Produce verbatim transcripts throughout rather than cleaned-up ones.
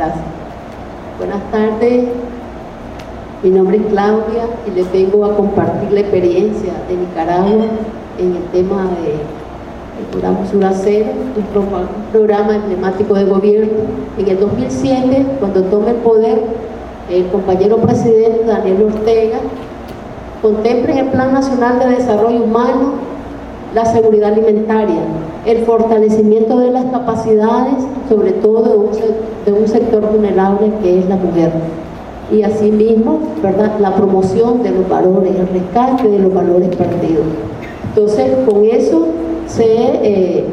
Gracias. Buenas tardes, mi nombre es Claudia y les vengo a compartir la experiencia de Nicaragua en el tema del programa Sur Cero, un, pro, un programa emblemático de gobierno. En el dos mil siete, cuando toma el poder el compañero presidente Daniel Ortega, contempla en el Plan Nacional de Desarrollo Humano la seguridad alimentaria, el fortalecimiento de las capacidades, sobre todo de un, de un sector vulnerable que es la mujer. Y asimismo, ¿verdad?, la promoción de los valores, el rescate de los valores perdidos. Entonces, con eso se, eh,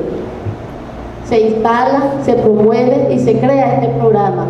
se instala, se promueve y se crea este programa.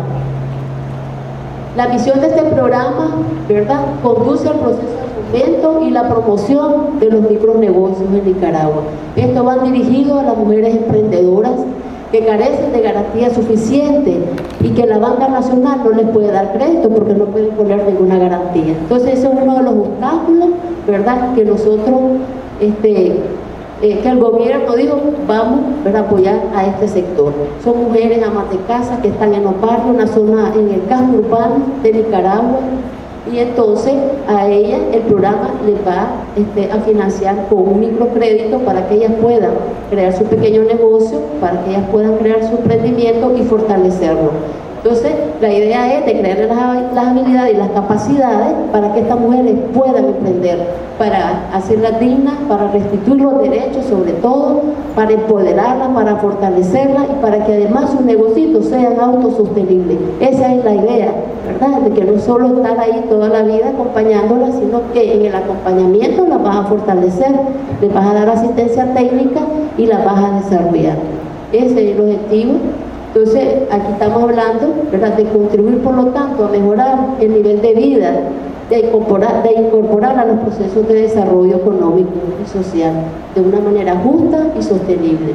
La misión de este programa, ¿verdad?, conduce al proceso de fomento y la promoción de los micronegocios en Nicaragua. Esto va dirigido a las mujeres emprendedoras que carecen de garantía suficiente y que la banca nacional no les puede dar crédito porque no pueden poner ninguna garantía. Entonces, ese es uno de los obstáculos, ¿verdad?, que nosotros, este, eh, que el gobierno dijo, vamos, ¿verdad?, a apoyar a este sector. Son mujeres amas de casa que están en los barrios, en la zona, en el casco urbano de Nicaragua, y entonces a ellas el programa les va este, a financiar con un microcrédito para que ellas puedan crear su pequeño negocio, para que ellas puedan crear su emprendimiento y fortalecerlo. Entonces, la idea es de crear las, las habilidades y las capacidades para que estas mujeres puedan emprender, para hacerlas dignas, para restituir los derechos, sobre todo, para empoderarlas, para fortalecerlas y para que además sus negocios sean autosostenibles. Esa es la idea, ¿verdad? De que no solo estar ahí toda la vida acompañándolas, sino que en el acompañamiento las vas a fortalecer, les vas a dar asistencia técnica y las vas a desarrollar. Ese es el objetivo. Entonces, aquí estamos hablando, ¿verdad?, de contribuir, por lo tanto, a mejorar el nivel de vida, de incorporar, de incorporar a los procesos de desarrollo económico y social de una manera justa y sostenible.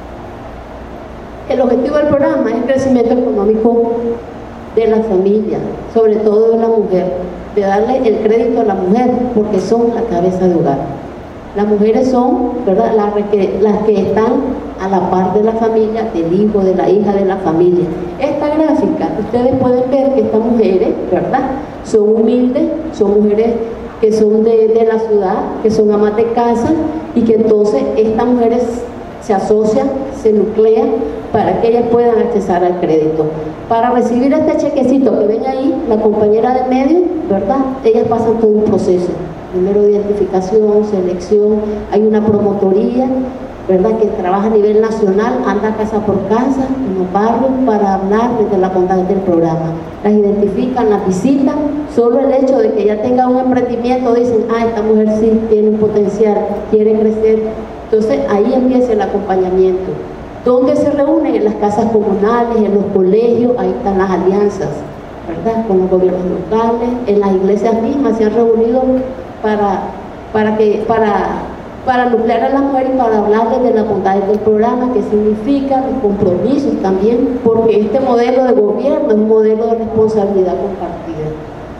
El objetivo del programa es el crecimiento económico de la familia, sobre todo de la mujer, de darle el crédito a la mujer, porque son la cabeza de hogar. Las mujeres son, ¿verdad?, las que, las que están a la par de la familia, del hijo, de la hija, de la familia. Esta gráfica, ustedes pueden ver que estas mujeres, ¿verdad?, son humildes, son mujeres que son de, de la ciudad, que son amas de casa, y que entonces estas mujeres se asocian, se nuclean para que ellas puedan accesar al crédito. Para recibir este chequecito que ven ahí, la compañera de medio, ¿verdad?, ellas pasan todo un proceso. Primero identificación, selección, hay una promotoría, ¿verdad?, que trabaja a nivel nacional, anda casa por casa, en los barrios, para hablarles de la bondad del programa. Las identifican, las visitan, solo el hecho de que ella tenga un emprendimiento, dicen, ah, esta mujer sí tiene un potencial, quiere crecer. Entonces, ahí empieza el acompañamiento. ¿Dónde se reúnen? En las casas comunales, en los colegios, ahí están las alianzas, ¿verdad?, con los gobiernos locales, en las iglesias mismas se han reunido para, para, que, para, para nuclear a la mujer y para hablarles de la bondad del programa, que significa los compromisos también, porque este modelo de gobierno es un modelo de responsabilidad compartida.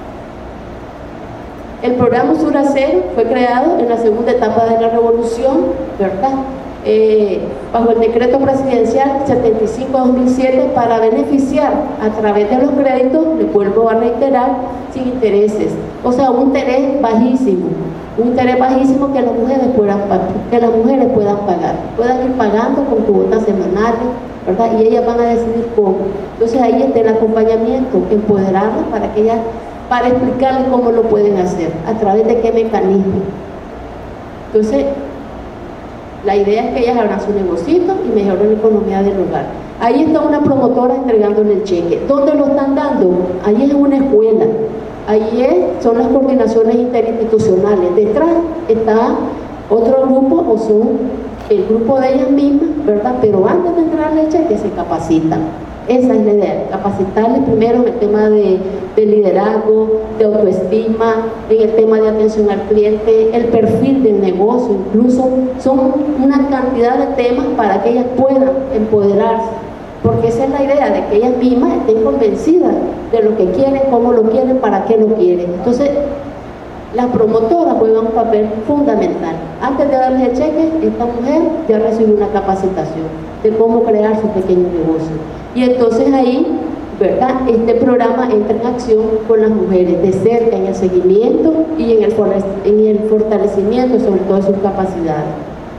El programa Sur Cero fue creado en la segunda etapa de la revolución, ¿verdad?, Eh, bajo el decreto presidencial setenta y cinco dos mil siete, para beneficiar a través de los créditos, les vuelvo a reiterar, sin intereses, o sea, un interés bajísimo, un interés bajísimo que las mujeres puedan, que las mujeres puedan pagar, puedan ir pagando con cuotas semanales, ¿verdad?, y ellas van a decidir cómo. Entonces ahí está el acompañamiento, empoderarlas para que ellas, para explicarles cómo lo pueden hacer, a través de qué mecanismo. Entonces, la idea es que ellas abran su negocito y mejoren la economía del hogar. Ahí está una promotora entregándole el cheque. ¿Dónde lo están dando? Ahí es una escuela. Ahí es, son las coordinaciones interinstitucionales. Detrás está otro grupo, o son el grupo de ellas mismas, ¿verdad? Pero antes de entregarle el cheque se capacitan. Esa es la idea, capacitarles primero en el tema de, de liderazgo, de autoestima, en el tema de atención al cliente, el perfil del negocio, incluso son una cantidad de temas para que ellas puedan empoderarse, porque esa es la idea, de que ellas mismas estén convencidas de lo que quieren, cómo lo quieren, para qué lo quieren. Entonces, las promotoras juegan un papel fundamental. Antes de darles el cheque, esta mujer ya recibió una capacitación de cómo crear su pequeño negocio. Y entonces ahí ¿verdad? Este programa entra en acción con las mujeres de cerca en el seguimiento y en el, en el fortalecimiento sobre todo de sus capacidades.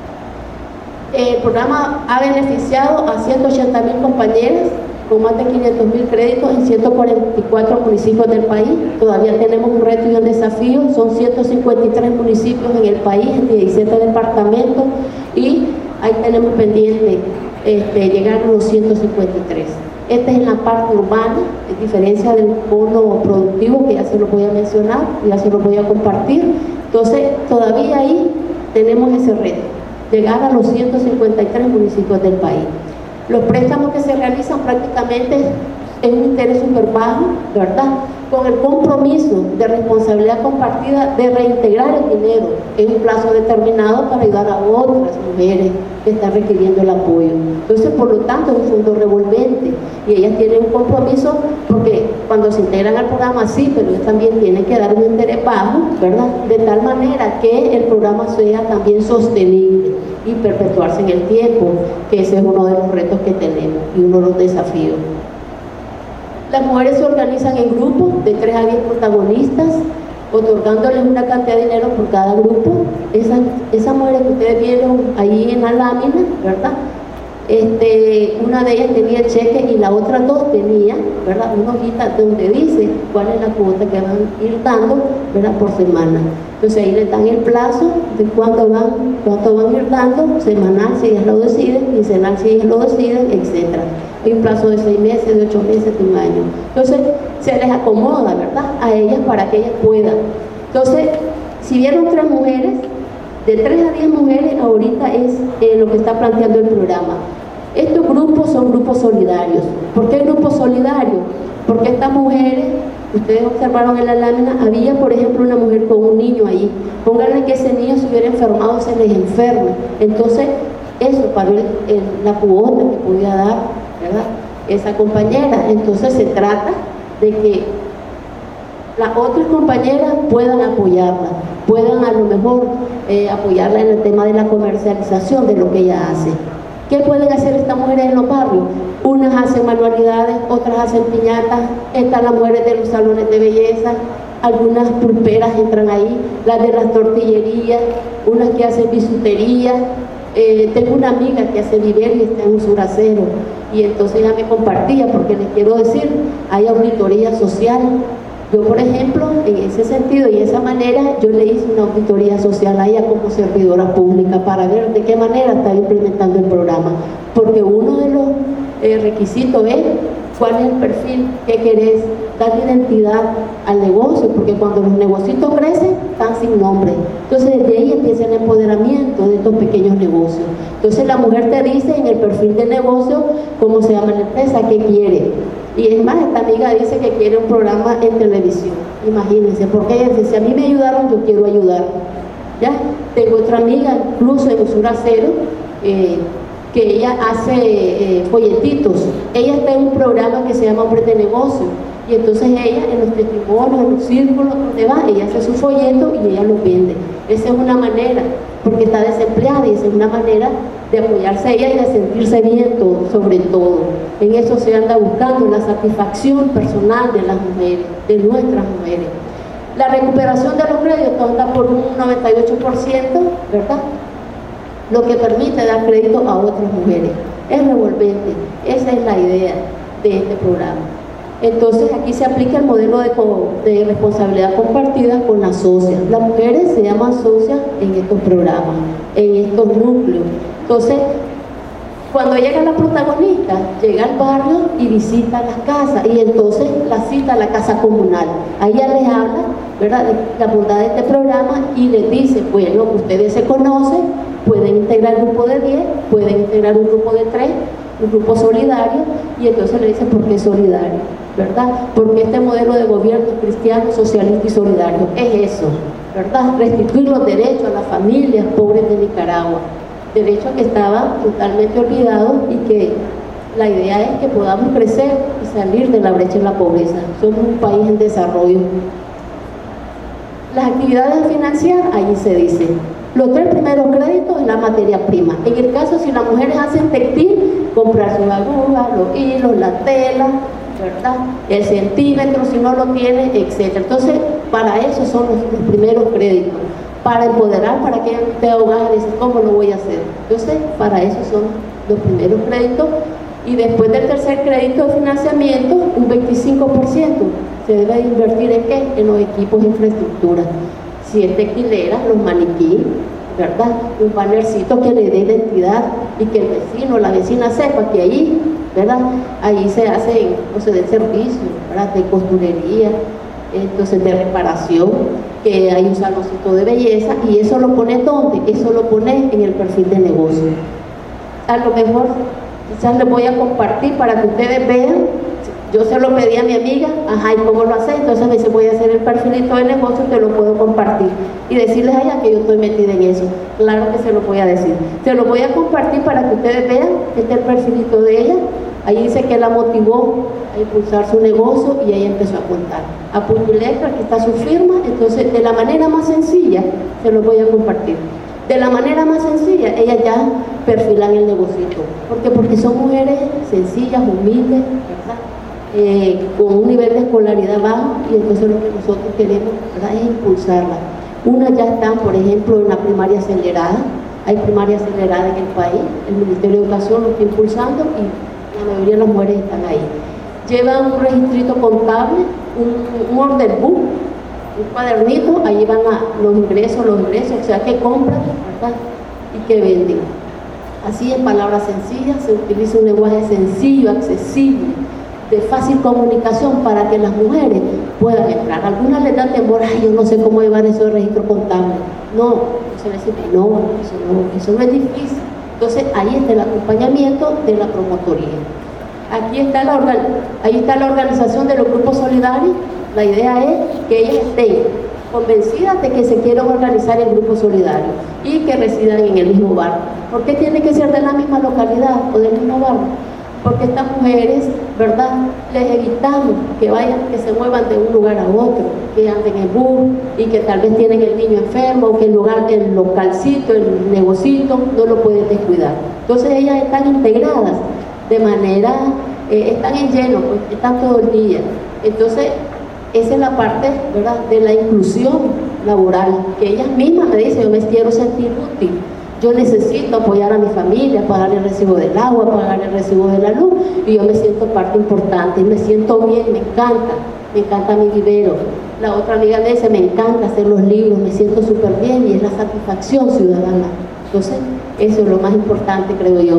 El programa ha beneficiado a ciento ochenta mil compañeras con más de quinientos mil créditos en ciento cuarenta y cuatro municipios del país. Todavía tenemos un reto y un desafío, son ciento cincuenta y tres municipios en el país, en diecisiete departamentos, y ahí tenemos pendiente este, llegar a los ciento cincuenta y tres. Esta es en la parte urbana, en diferencia del polo productivo, que ya se lo voy a mencionar, ya se lo voy a compartir. Entonces, todavía ahí tenemos ese reto, llegar a los ciento cincuenta y tres municipios del país. Los préstamos que se realizan prácticamente es un interés súper bajo, ¿verdad? Con el compromiso de responsabilidad compartida de reintegrar el dinero en un plazo determinado para ayudar a otras mujeres que están requiriendo el apoyo. Entonces, por lo tanto, es un fondo revolvente y ellas tienen un compromiso porque cuando se integran al programa sí, pero ellas también tienen que dar un interés bajo, ¿verdad? De tal manera que el programa sea también sostenible y perpetuarse en el tiempo, que ese es uno de los retos que tenemos y uno de los desafíos. Las mujeres se organizan en grupos de tres a diez protagonistas, otorgándoles una cantidad de dinero por cada grupo. Esas esa mujeres que ustedes vieron ahí en la lámina, ¿verdad? Este, una de ellas tenía el cheque y la otra dos tenía, ¿verdad?, una hojita donde dice cuál es la cuota que van a ir dando, ¿verdad?, por semana. Entonces ahí le dan el plazo de cuánto van, cuánto van a ir dando, semanal si ellas lo deciden, quincenal si ellas lo deciden, etcétera. Hay un plazo de seis meses, de ocho meses, de un año. Entonces se les acomoda, ¿verdad?, a ellas para que ellas puedan. Entonces, si vieron tres mujeres, de tres a diez mujeres ahorita es eh, lo que está planteando el programa. Estos grupos son grupos solidarios. ¿Por qué grupos solidarios? Porque estas mujeres, ustedes observaron en la lámina, había por ejemplo una mujer con un niño ahí. Pónganle que ese niño se hubiera enfermado, se les enferma. Entonces, eso pagó el, el, la cuota que podía dar, ¿verdad?, esa compañera. Entonces se trata de que las otras compañeras puedan apoyarla, puedan a lo mejor eh, apoyarla en el tema de la comercialización de lo que ella hace. ¿Qué pueden hacer estas mujeres en los barrios? Unas hacen manualidades, otras hacen piñatas, están las mujeres de los salones de belleza, algunas pulperas entran ahí, las de las tortillerías, unas que hacen bisutería. Eh, tengo una amiga que hace vivero y está en un suracero, y entonces ella me compartía, porque les quiero decir, hay auditoría social. Yo, por ejemplo, en ese sentido y de esa manera, yo le hice una auditoría social a ella como servidora pública para ver de qué manera está implementando el programa, porque uno de los eh, requisitos es cuál es el perfil que querés, dar identidad al negocio, porque cuando los negocios crecen, están sin nombre. Entonces, desde ahí empieza el empoderamiento de estos pequeños negocios. Entonces, la mujer te dice en el perfil de negocio cómo se llama la empresa, qué quiere. Y es más, esta amiga dice que quiere un programa en televisión. Imagínense, porque ella dice, si a mí me ayudaron, yo quiero ayudar. ¿Ya? Tengo otra amiga, incluso en Usuracero, eh, que ella hace eh, folletitos. Ella está en un programa que se llama Hombres de Negocio. Y entonces ella, en los testimonios, en los círculos donde va, ella hace su folleto y ella lo vende. Esa es una manera, porque está desempleada, y esa es una manera de apoyarse a ella y de sentirse bien todo, sobre todo. En eso se anda buscando la satisfacción personal de las mujeres, de nuestras mujeres. La recuperación de los créditos anda por un noventa y ocho por ciento, ¿verdad?, lo que permite dar crédito a otras mujeres. Es revolvente, esa es la idea de este programa. Entonces aquí se aplica el modelo de, de responsabilidad compartida con las socias. Las mujeres se llaman socias en estos programas, en estos núcleos. Entonces, cuando llega la protagonista, llega al barrio y visita las casas, y entonces la cita a la casa comunal. Ahí ella les habla, ¿verdad?, de la bondad de este programa y les dice, bueno, ustedes se conocen, pueden integrar un grupo de diez, pueden integrar un grupo de tres, un grupo solidario, y entonces le dicen, ¿por qué solidario?, ¿verdad? Porque este modelo de gobierno cristiano, socialista y solidario es eso, ¿verdad? Restituir los derechos a las familias pobres de Nicaragua, derechos que estaban totalmente olvidados y que la idea es que podamos crecer y salir de la brecha de la pobreza. Somos un país en desarrollo. Las actividades financieras, allí se dice, los tres primeros créditos en la materia prima. En el caso, si las mujeres hacen textil, comprar sus agujas, los hilos, la tela, ¿verdad? El centímetro, si no lo tiene, etcétera. Entonces, para eso son los, los primeros créditos, para empoderar, para que usted abogada dice, ¿cómo lo voy a hacer? Entonces, para eso son los primeros créditos, y después del tercer crédito de financiamiento, un veinticinco por ciento se debe de invertir en ¿qué? En los equipos de infraestructura. Si es tequilera, los maniquí, ¿verdad? Un bannercito que le dé identidad y que el vecino, la vecina sepa que ahí, ¿verdad? Ahí se hacen, o se den servicios, ¿verdad? De costurería, entonces de reparación, que hay un saloncito de belleza, y eso lo pone ¿dónde? Eso lo pone en el perfil de negocio. A lo mejor quizás les voy a compartir para que ustedes vean. Yo se lo pedí a mi amiga, ajá, ¿y cómo lo hace? Entonces me dice, voy a hacer el perfilito de negocio, te lo puedo compartir y decirles a ella que yo estoy metida en eso. Claro que se lo voy a decir. Se lo voy a compartir para que ustedes vean. Este es el perfilito de ella. Ahí dice que la motivó a impulsar su negocio y ella empezó a contar. A puño y letra, aquí está su firma. Entonces, de la manera más sencilla, se lo voy a compartir. De la manera más sencilla, ellas ya perfilan el negocito. ¿Por qué? Porque son mujeres sencillas, humildes, ¿verdad? Eh, con un nivel de escolaridad bajo, y entonces lo que nosotros queremos, ¿verdad?, es impulsarla. Unas ya están, por ejemplo, en la primaria acelerada. Hay primaria acelerada en el país, el Ministerio de Educación lo está impulsando y la mayoría de las mujeres están ahí. Llevan un registrito contable, un, un order book, un cuadernito, ahí van a los ingresos, los ingresos, o sea, que compran, ¿verdad?, y que venden. Así, en palabras sencillas, se utiliza un lenguaje sencillo, accesible, de fácil comunicación, para que las mujeres puedan entrar. Algunas les dan temor, ay, yo no sé cómo llevar eso de registro contable. No, se les dice, no, eso no, eso no es difícil. Entonces, ahí está el acompañamiento de la promotoría. Aquí está la, ahí está la organización de los grupos solidarios. La idea es que ellas estén convencidas de que se quieren organizar en grupos solidarios y que residan en el mismo barrio. ¿Por qué tiene que ser de la misma localidad o del mismo barrio? Porque estas mujeres, ¿verdad?, les evitamos que vayan, que se muevan de un lugar a otro, que anden en bus y que tal vez tienen el niño enfermo, o que el lugar, el localcito, el negocito, no lo pueden descuidar. Entonces ellas están integradas de manera, eh, están en lleno, pues, están todo el día. Entonces, esa es la parte, ¿verdad?, de la inclusión laboral, que ellas mismas me dicen, yo me quiero sentir útil. Yo necesito apoyar a mi familia, pagar el recibo del agua, pagar el recibo de la luz, y yo me siento parte importante, y me siento bien, me encanta, me encanta mi vivero. La otra amiga me dice, me encanta hacer los libros, me siento súper bien, y es la satisfacción ciudadana. Entonces, eso es lo más importante, creo yo.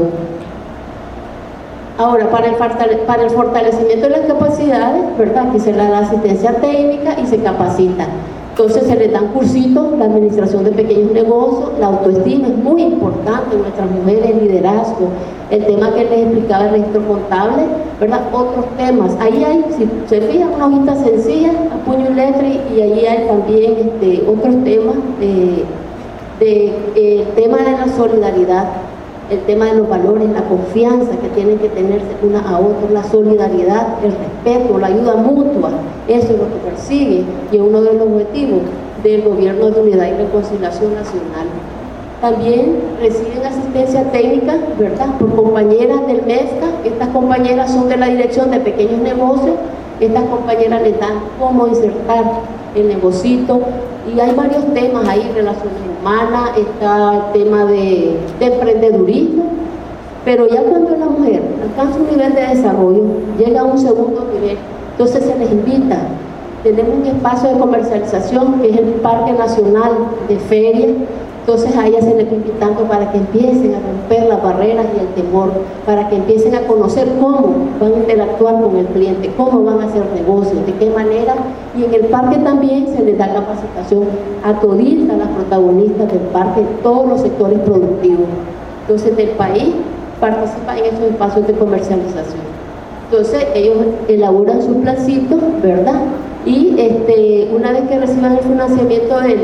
Ahora, para el, para el fortalecimiento de las capacidades, ¿verdad?, aquí se le da asistencia técnica y se capacita. Entonces se les dan cursitos, la administración de pequeños negocios, la autoestima es muy importante en nuestras mujeres, el liderazgo, el tema que les explicaba, el registro contable, ¿verdad? Otros temas. Ahí hay, si se fijan, una hojita sencilla, a puño y letra, y ahí hay también este, otros temas, de, de, eh, el tema de la solidaridad, el tema de los valores, la confianza que tienen que tenerse una a otra, la solidaridad, el respeto, la ayuda mutua. Eso es lo que persigue y es uno de los objetivos del Gobierno de Unidad y Reconciliación Nacional. También reciben asistencia técnica, ¿verdad?, por compañeras del MESCA. Estas compañeras son de la Dirección de Pequeños Negocios. Estas compañeras les dan cómo insertar el negocito, y hay varios temas ahí, relaciones humanas, está el tema de, de emprendedurismo, pero ya cuando la mujer alcanza un nivel de desarrollo, llega a un segundo nivel, entonces se les invita. Tenemos un espacio de comercialización que es el Parque Nacional de Feria. Entonces a ellas se les está invitando para que empiecen a romper las barreras y el temor, para que empiecen a conocer cómo van a interactuar con el cliente, cómo van a hacer negocios, de qué manera. Y en el parque también se les da capacitación a toditas las protagonistas del parque, todos los sectores productivos. Entonces del país participan en esos espacios de comercialización. Entonces ellos elaboran sus plancitos, ¿verdad? Y este, una vez que reciban el financiamiento del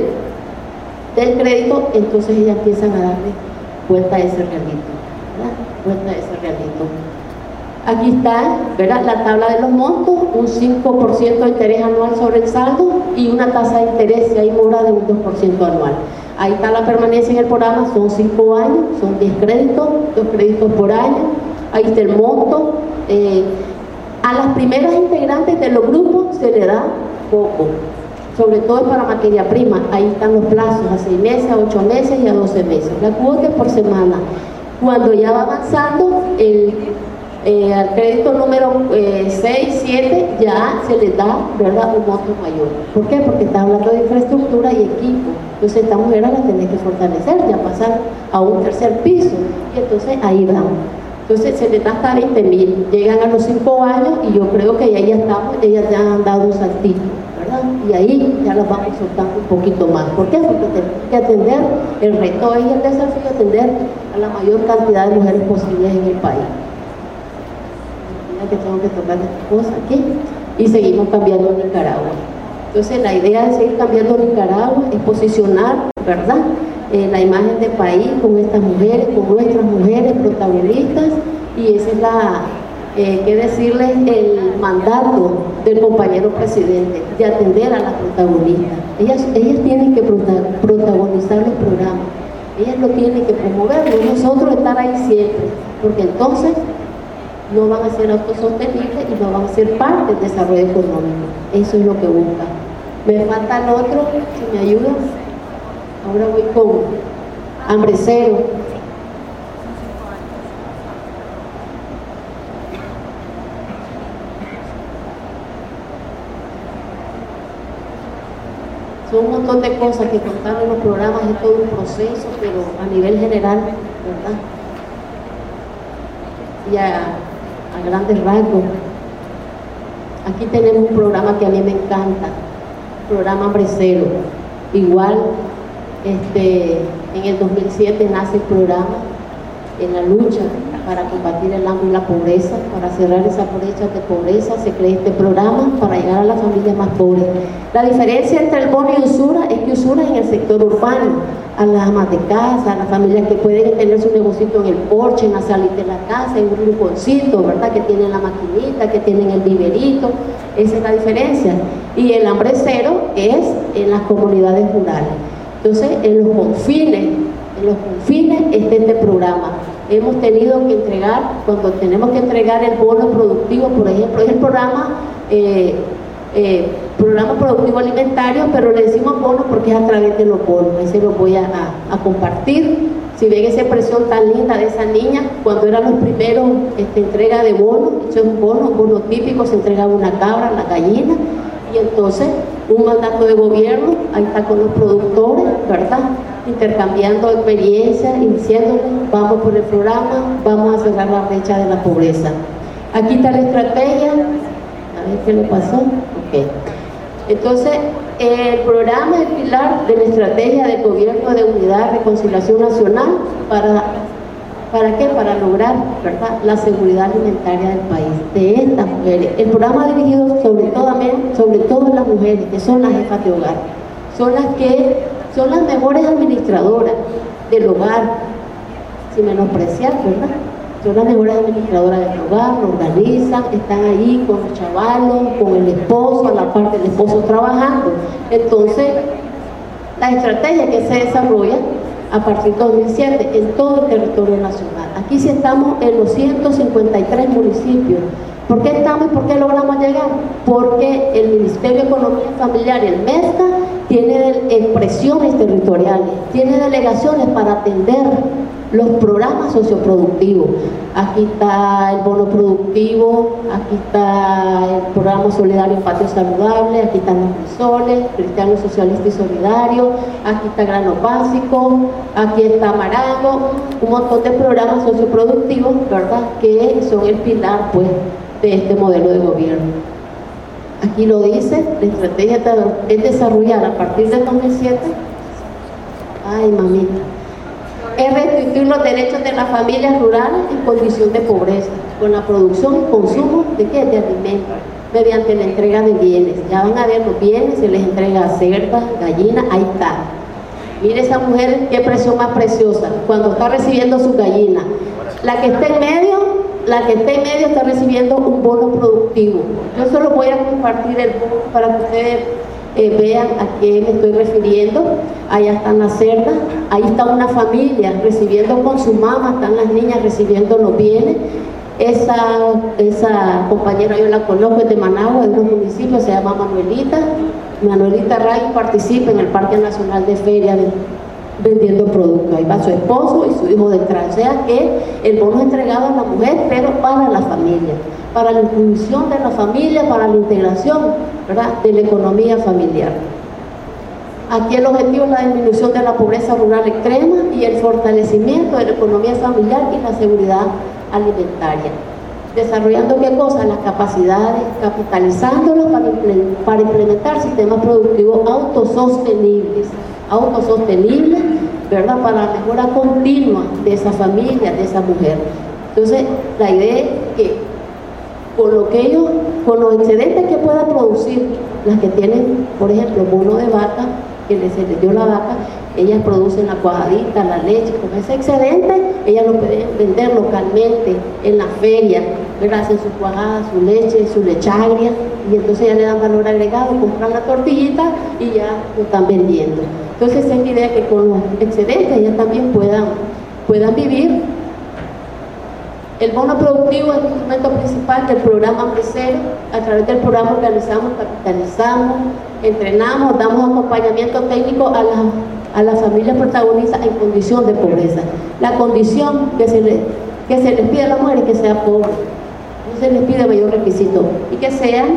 del crédito, entonces ellas empiezan a darle vuelta a ese realito, ¿verdad? Vuelta a ese realito. Aquí está, ¿verdad?, la tabla de los montos, un cinco por ciento de interés anual sobre el saldo y una tasa de interés, si hay mora, de un dos por ciento anual. Ahí está la permanencia en el programa, son cinco años, son diez créditos, dos créditos por año. Ahí está el monto. Eh, A las primeras integrantes de los grupos se le da poco, sobre todo para materia prima. Ahí están los plazos, a seis meses, a ocho meses y a doce meses. La cuota es por semana. Cuando ya va avanzando, el, eh, al crédito número eh, seis, siete, ya se le da, ¿verdad?, un monto mayor. ¿Por qué? Porque está hablando de infraestructura y equipo. Entonces esta mujer la tiene que fortalecer, ya pasar a un tercer piso. Y entonces ahí vamos. Entonces se les da hasta veinte mil. Llegan a los cinco años y yo creo que ya, ya estamos, ellas ya han dado un saltito, ¿verdad? Y ahí ya las vamos soltando un poquito más. ¿Por qué? Porque tenemos que atender, el reto y el desafío, atender a la mayor cantidad de mujeres posibles en el país. Mira que tengo que tocar esta cosa aquí. Y seguimos cambiando Nicaragua. Entonces la idea de seguir cambiando Nicaragua es posicionar, ¿verdad?, Eh, la imagen del país con estas mujeres, con nuestras mujeres protagonistas, y esa es la, eh, que decirles, el mandato del compañero presidente, de atender a las protagonistas. Ellas, ellas tienen que prota protagonizar el programa, ellas lo tienen que promover, no nosotros estar ahí siempre, porque entonces no van a ser autosostenibles y no van a ser parte del desarrollo económico. Eso es lo que buscan. Me falta el otro, si me ayudas. Ahora voy con hambre cero. Son un montón de cosas que contar en los programas, es todo un proceso, pero a nivel general, ¿verdad? Y a, a grandes rasgos. Aquí tenemos un programa que a mí me encanta, programa Hambre Cero. Igual, este, en el dos mil siete nace el programa en la lucha para combatir el hambre y la pobreza, para cerrar esa brecha de pobreza, se crea este programa para llegar a las familias más pobres. La diferencia entre el bono y Usura es que Usura es en el sector urbano, a las amas de casa, a las familias que pueden tener su negocito en el porche, en la salita de la casa, en un rinconcito, ¿verdad?, que tienen la maquinita, que tienen el viverito. Esa es la diferencia. Y el hambre cero es en las comunidades rurales. Entonces, en los confines, en los confines está este programa. Hemos tenido que entregar, cuando tenemos que entregar el bono productivo, por ejemplo, es el programa, eh, eh, programa productivo alimentario, pero le decimos bono porque es a través de los bonos. Ese lo voy a, a, a compartir. Si ven esa expresión tan linda de esa niña, cuando eran los primeros este, entrega de bono, eso es un bono, un bono típico, se entregaba una cabra, la gallina, y entonces un mandato de gobierno, ahí está con los productores, ¿verdad?, intercambiando experiencias y diciéndoles, vamos por el programa, vamos a cerrar la brecha de la pobreza. Aquí está la estrategia, a ver qué le pasó, ok. Entonces, el programa es el pilar de la estrategia del Gobierno de Unidad y Reconciliación Nacional para, ¿para qué? Para lograr, ¿verdad?, la seguridad alimentaria del país, de estas mujeres. El programa dirigido sobre todo, sobre todo a las mujeres, que son las jefas de hogar, son las que son las mejores administradoras del hogar, sin menospreciar, ¿verdad? Son las mejores administradoras del hogar, lo organizan, están ahí con los chavalos, con el esposo, a la parte del esposo trabajando. Entonces, la estrategia que se desarrolla a partir de dos mil siete en todo el territorio nacional. Aquí sí estamos en los ciento cincuenta y tres municipios. ¿Por qué estamos y por qué logramos llegar? Porque el Ministerio de Economía Familiar, el MESTA, tiene expresiones territoriales, tiene delegaciones para atender los programas socioproductivos. Aquí está el bono productivo, aquí está el programa solidario Patio Saludable, aquí están los frisoles, Cristiano Socialista y Solidario, aquí está Grano Básico, aquí está Marango, un montón de programas socioproductivos, ¿verdad?, que son el pilar, pues, de este modelo de gobierno. Aquí lo dice, la estrategia es desarrollar a partir del dos mil siete, ay mamita, es restituir los derechos de las familias rurales en condición de pobreza, con la producción y consumo de qué, de alimentos, mediante la entrega de bienes. Ya van a ver los bienes, se les entrega cerdas, gallinas, ahí está. Mire esa mujer, qué presión más preciosa, cuando está recibiendo su gallina. La que está en medio, la que está en medio está recibiendo un bono productivo. Yo solo voy a compartir el bono para que ustedes eh, vean a qué me estoy refiriendo. Allá están las cerdas, ahí está una familia recibiendo con su mamá, están las niñas recibiendo los bienes. Esa, esa compañera yo la conozco, es de Managua, de un municipio, se llama Manuelita. Manuelita Ray participa en el Parque Nacional de Feria de, vendiendo productos. Ahí va su esposo y su hijo detrás. O sea que el bono es entregado a la mujer, pero para la familia, para la inclusión de la familia, para la integración, ¿verdad?, de la economía familiar. Aquí el objetivo es la disminución de la pobreza rural extrema y el fortalecimiento de la economía familiar y la seguridad alimentaria. Desarrollando qué cosa, las capacidades, capitalizándolas para, para implementar sistemas productivos autosostenibles, autosostenibles, ¿verdad?, para la mejora continua de esa familia, de esa mujer. Entonces, la idea es que con lo que ellos, con los excedentes que puedan producir, las que tienen, por ejemplo, bono de vaca, que les, se les dio la vaca, ellas producen la cuajadita, la leche, con ese excedente, ellas lo pueden vender localmente en la feria, ¿verdad? Hacen su cuajada, su leche, su lechagria, y entonces ya le dan valor agregado, compran la tortillita y ya lo están vendiendo. Entonces esa es la idea, que con los excedentes ellas también puedan, puedan vivir. El bono productivo es el instrumento principal del programa Hambre Cero. A través del programa organizamos, capitalizamos, entrenamos, damos acompañamiento técnico a las a las familias protagonistas en condición de pobreza. La condición que se, le, que se les pide a las mujeres es que sea pobre, no se les pide mayor requisito, y que sean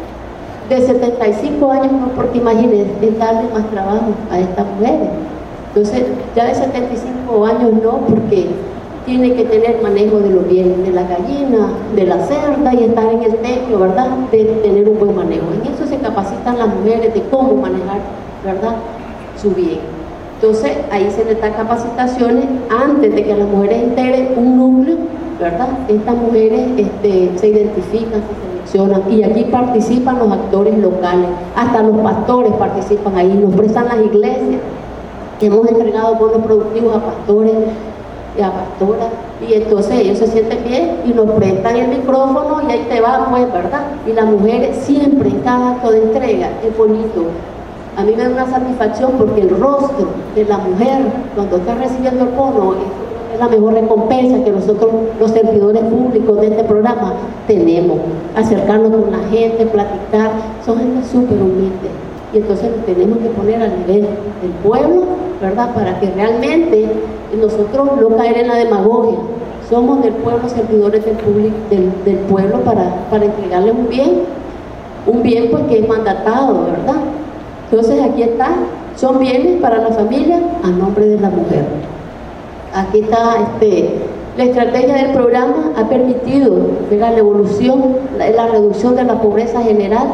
de setenta y cinco años, no, porque imagínense, es darle más trabajo a estas mujeres. Entonces, ya de setenta y cinco años no, porque tiene que tener manejo de los bienes, de la gallina, de la cerda, y estar en el techo, ¿verdad?, de tener un buen manejo. En eso se capacitan las mujeres de cómo manejar, ¿verdad?, su bien. Entonces, ahí se les da capacitaciones antes de que las mujeres integren un núcleo, ¿verdad? Estas mujeres este, se identifican, se seleccionan, y aquí participan los actores locales, hasta los pastores participan ahí, nos prestan las iglesias. Hemos entregado bonos productivos a pastores y a pastoras, y entonces ellos se sienten bien y nos prestan el micrófono y ahí te va, pues, ¿verdad? Y las mujeres siempre en cada acto de entrega es bonito. A mí me da una satisfacción porque el rostro de la mujer cuando está recibiendo el bono es la mejor recompensa que nosotros, los servidores públicos de este programa, tenemos. Acercarnos con la gente, platicar, son gente súper humilde, y entonces nos tenemos que poner al nivel del pueblo, ¿verdad?, para que realmente nosotros no caer en la demagogia. Somos del pueblo, servidores del, público, del, del pueblo, para, para entregarle un bien, un bien pues que es mandatado, ¿verdad? Entonces aquí está, son bienes para la familia a nombre de la mujer. Aquí está este, la estrategia del programa, ha permitido, ¿verdad?, la evolución, la, la reducción de la pobreza general.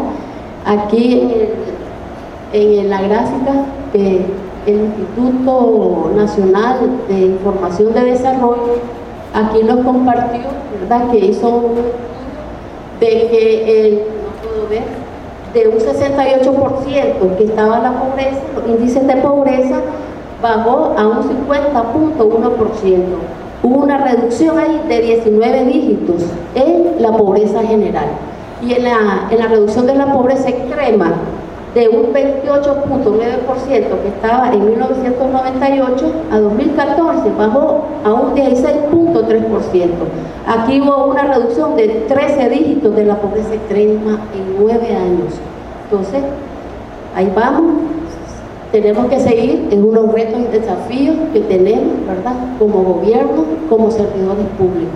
Aquí en, en la gráfica, eh, el Instituto Nacional de Información de Desarrollo, aquí nos compartió, ¿verdad?, que hizo un de que el, no puedo ver, de un sesenta y ocho por ciento que estaba la pobreza, los índices de pobreza, bajó a un cincuenta punto uno por ciento. Hubo una reducción ahí de diecinueve dígitos en la pobreza general. Y en la, en la reducción de la pobreza extrema, de un veintiocho punto nueve por ciento que estaba en mil novecientos noventa y ocho a dos mil catorce, bajó a un dieciséis punto tres por ciento. Aquí hubo una reducción de trece dígitos de la pobreza extrema en nueve años. Entonces, ahí vamos. Tenemos que seguir en unos retos y desafíos que tenemos, ¿verdad?, como gobierno, como servidores públicos.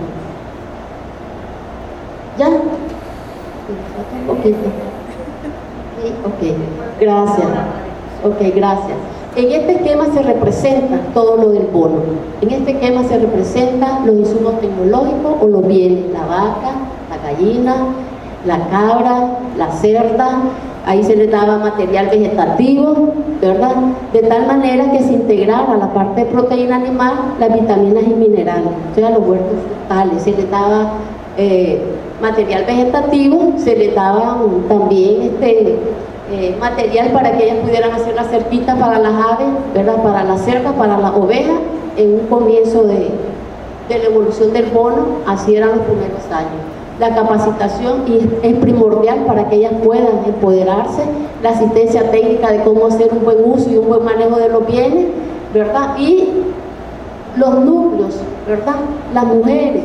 ¿Ya? Un poquito. Sí, ok, gracias. Ok, gracias. En este esquema se representa todo lo del bono. En este esquema se representan los insumos tecnológicos o los bienes, la vaca, la gallina, la cabra, la cerda. Ahí se les daba material vegetativo, ¿verdad?, de tal manera que se integrara la parte de proteína animal, las vitaminas y minerales, o sea, los huertos frutales. Se les daba eh, material vegetativo, se les daba también este, eh, material para que ellas pudieran hacer la cerquita para las aves, ¿verdad?, para las cerdas, para las ovejas, en un comienzo de, de la evolución del bono. Así eran los primeros años. La capacitación es primordial para que ellas puedan empoderarse, la asistencia técnica de cómo hacer un buen uso y un buen manejo de los bienes, ¿verdad? Y los núcleos, ¿verdad? Las mujeres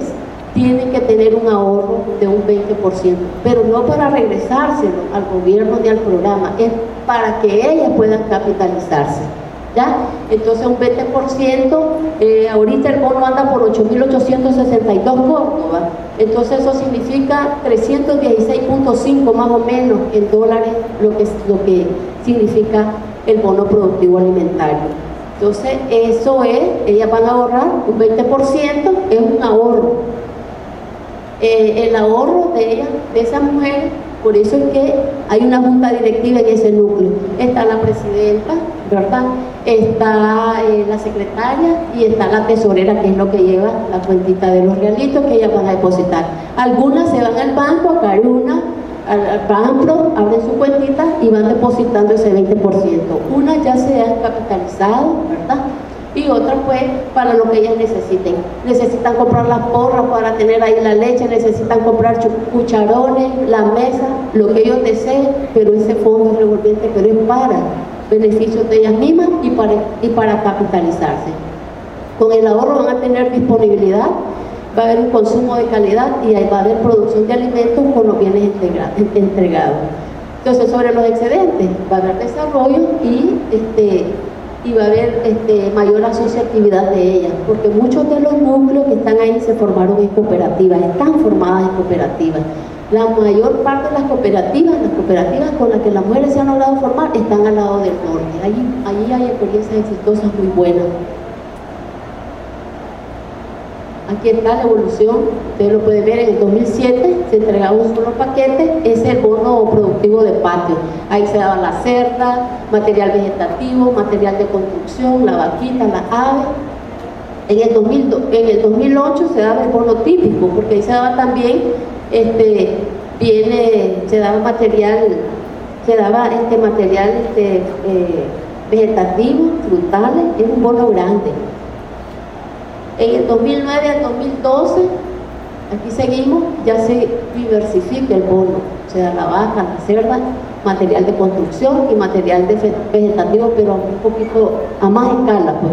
tienen que tener un ahorro de un veinte por ciento, pero no para regresárselo al gobierno ni al programa, es para que ellas puedan capitalizarse, ¿ya? Entonces un veinte por ciento, eh, ahorita el bono anda por ocho mil ochocientos sesenta y dos Córdoba, entonces eso significa trescientos dieciséis punto cinco más o menos en dólares, lo que, lo que significa el bono productivo alimentario. Entonces eso es, ellas van a ahorrar un veinte por ciento, es un ahorro. Eh, el ahorro de ellas, de esas mujeres, por eso es que hay una junta directiva en ese núcleo. Está la presidenta, ¿verdad? Está eh, la secretaria y está la tesorera, que es lo que lleva la cuentita de los realitos que ellas van a depositar. Algunas se van al banco, a Caruna, al, al Banpro, abren su cuentita y van depositando ese veinte por ciento. Unas ya se han capitalizado, ¿verdad? Y otras pues para lo que ellas necesiten. Necesitan comprar las porras para tener ahí la leche, necesitan comprar cucharones, la mesa, lo que ellos deseen, pero ese fondo es revolvente, pero es para beneficios de ellas mismas y para, y para capitalizarse. Con el ahorro van a tener disponibilidad, va a haber un consumo de calidad y ahí va a haber producción de alimentos con los bienes entregados. Entonces, sobre los excedentes va a haber desarrollo y este y va a haber este, mayor asociatividad de ellas, porque muchos de los núcleos que están ahí se formaron en cooperativas, están formadas en cooperativas. La mayor parte de las cooperativas, las cooperativas con las que las mujeres se han logrado formar, están al lado del norte. Allí, allí hay experiencias exitosas muy buenas. Aquí está la evolución, ustedes lo pueden ver, en el dos mil siete se entregaba un solo paquete, es el bono productivo de patio. Ahí se daba la cerda, material vegetativo, material de construcción, la vaquita, la ave. En el, dos mil, en el dos mil ocho se daba el bono típico, porque ahí se daba también, este, viene, se daba material, se daba este material este, eh, vegetativo, frutales, es un bono grande. En el dos mil nueve al dos mil doce, aquí seguimos, ya se diversifica el bono, o sea, la vaca, la cerda, material de construcción y material de vegetativo, pero un poquito a más escala, pues.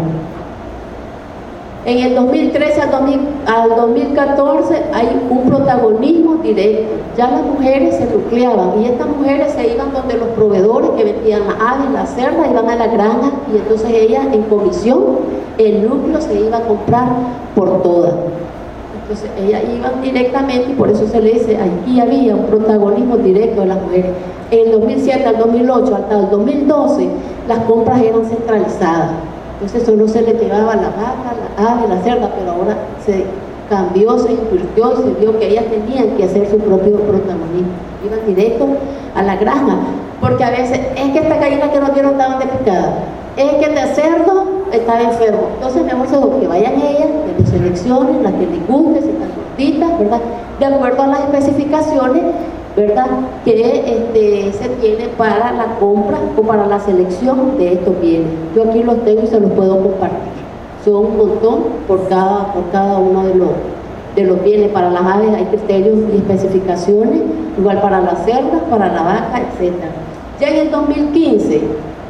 En el dos mil trece al, dos mil, al dos mil catorce hay un protagonismo directo. Ya las mujeres se nucleaban y estas mujeres se iban donde los proveedores que vendían las aves, las cerdas, iban a la granja y entonces ellas en comisión, el núcleo se iba a comprar por todas. Entonces ellas iban directamente y por eso se le dice, aquí había un protagonismo directo de las mujeres. En el dos mil siete al dos mil ocho hasta el dos mil doce las compras eran centralizadas. Entonces solo se le llevaba la vaca, la ave, la cerda, pero ahora se cambió, se invirtió y se vio que ellas tenían que hacer su propio protagonismo. Iban directo a la granja, porque a veces es que esta gallina que nos dieron estaban de picada, es que este cerdo estaba enfermo. Entonces mejor se que vayan ellas, que lo seleccionen, las que les guste, si están cortitas, ¿verdad? De acuerdo a las especificaciones, ¿verdad? Que este, se tiene para la compra o para la selección de estos bienes. Yo aquí los tengo y se los puedo compartir. Son un montón por cada, por cada uno de los, de los bienes. Para las aves hay criterios y especificaciones, igual para las cerdas, para la vaca, etcétera. Ya en el dos mil quince,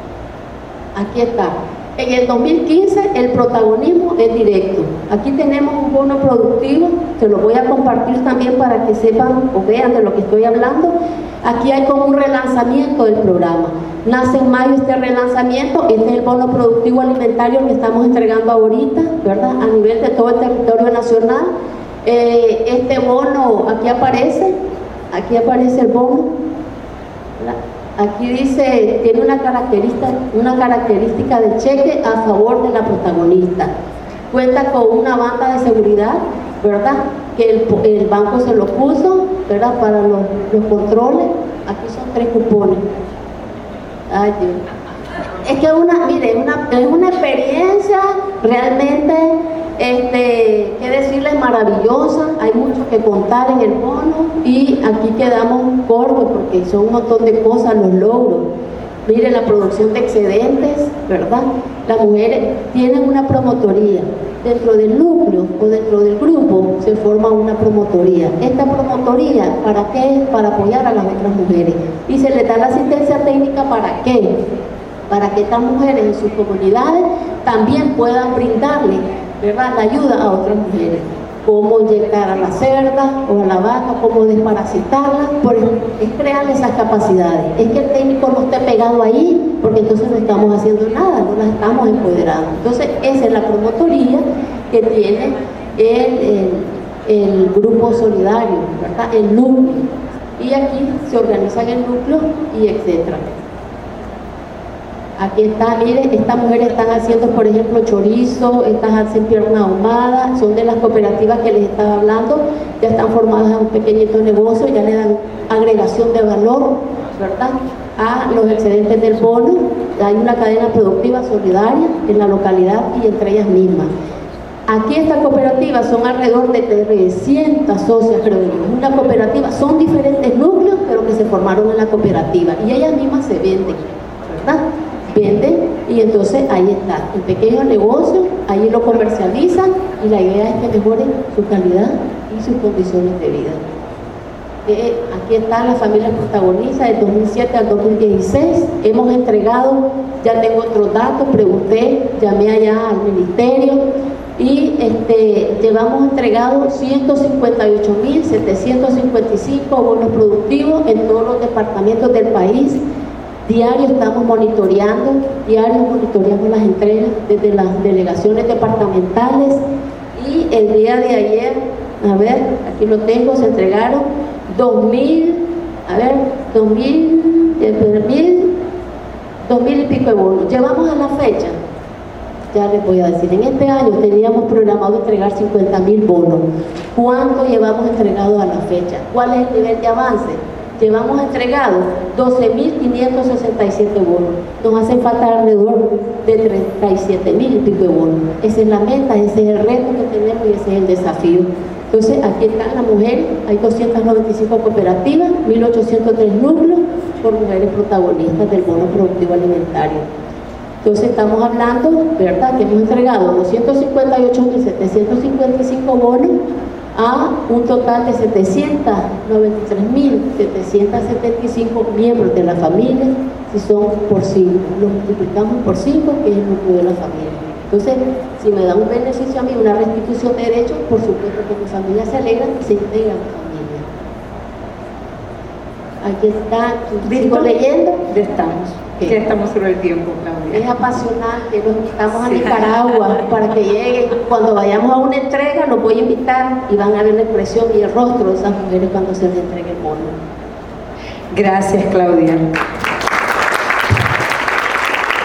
aquí está. En el dos mil quince el protagonismo es directo. Aquí tenemos un bono productivo, se lo voy a compartir también para que sepan o vean de lo que estoy hablando. Aquí hay como un relanzamiento del programa. Nace en mayo este relanzamiento, este es el bono productivo alimentario que estamos entregando ahorita, ¿verdad? A nivel de todo el territorio nacional. Eh, este bono, aquí aparece, aquí aparece el bono, ¿verdad? Aquí dice, tiene una característica, una característica de cheque a favor de la protagonista. Cuenta con una banda de seguridad, ¿verdad? Que el, el banco se lo puso, ¿verdad? Para los, los controles. Aquí son tres cupones. Ay, Dios. Es que una, mire, una, es una experiencia realmente, este, que decirles, maravillosa. Hay mucho que contar en el bono y aquí quedamos cortos porque son un montón de cosas, los logros. Mire, la producción de excedentes, ¿verdad? Las mujeres tienen una promotoría. Dentro del núcleo o dentro del grupo se forma una promotoría. Esta promotoría, ¿para qué? Para apoyar a las otras mujeres. Y se les da la asistencia técnica, ¿para qué? Para que estas mujeres en sus comunidades también puedan brindarle, ¿verdad?, la ayuda a otras mujeres. cómo inyectar a la cerda o a la vaca, cómo desparasitarla, por, es crearle esas capacidades. Es que el técnico no esté pegado ahí, porque entonces no estamos haciendo nada, no las estamos empoderando. Entonces esa es la promotoría que tiene el, el, el grupo solidario, ¿verdad? El núcleo. Y aquí se organizan el núcleo y etcétera. Aquí está, miren, estas mujeres están haciendo, por ejemplo, chorizo, estas hacen pierna ahumada, son de las cooperativas que les estaba hablando, ya están formadas en un pequeñito negocio, ya le dan agregación de valor, ¿verdad?, a los excedentes del bono. Hay una cadena productiva solidaria en la localidad y entre ellas mismas. Aquí estas cooperativas son alrededor de trescientas socias, creo yo. Una cooperativa, son diferentes núcleos, pero que se formaron en la cooperativa y ellas mismas se venden, ¿verdad? Venden y entonces ahí está, el pequeño negocio, ahí lo comercializan y la idea es que mejoren su calidad y sus condiciones de vida. Eh, aquí están las familias protagonistas del dos mil siete al dos mil dieciséis. Hemos entregado, ya tengo otros datos, pregunté, llamé allá al ministerio y este, llevamos entregado ciento cincuenta y ocho mil setecientos cincuenta y cinco bonos productivos en todos los departamentos del país. Diario estamos monitoreando, diario monitoreamos las entregas desde las delegaciones departamentales y el día de ayer, a ver, aquí lo tengo, se entregaron dos mil, a ver, dos mil, mil, dos mil y pico de bonos. Llevamos a la fecha, ya les voy a decir, en este año teníamos programado entregar cincuenta mil bonos. ¿Cuánto llevamos entregado a la fecha? ¿Cuál es el nivel de avance? Llevamos entregado doce mil quinientos sesenta y siete bonos. Nos hacen falta alrededor de treinta y siete mil y pico de bonos. Esa es la meta, ese es el reto que tenemos y ese es el desafío. Entonces, aquí están las mujeres, hay doscientas noventa y cinco cooperativas, mil ochocientos tres núcleos por mujeres protagonistas del bono productivo alimentario. Entonces, estamos hablando, ¿verdad?, que hemos entregado doscientos cincuenta y ocho mil setecientos cincuenta y cinco bonos a un total de setecientos noventa y tres mil setecientos setenta y cinco miembros de la familia, si son por cinco, lo multiplicamos por cinco, que es el núcleo de la familia. Entonces, si me da un beneficio a mí, una restitución de derechos, por supuesto que mi familia se alegra y se integra a mi familia. Aquí está, sigo leyendo. Ya estamos. ¿Qué? Ya estamos sobre el tiempo, Claudia. Es apasionante, los invitamos a Nicaragua para que lleguen. Cuando vayamos a una entrega, los voy a invitar y van a ver la expresión y el rostro de esas mujeres cuando se les entregue el bono. Gracias, Claudia.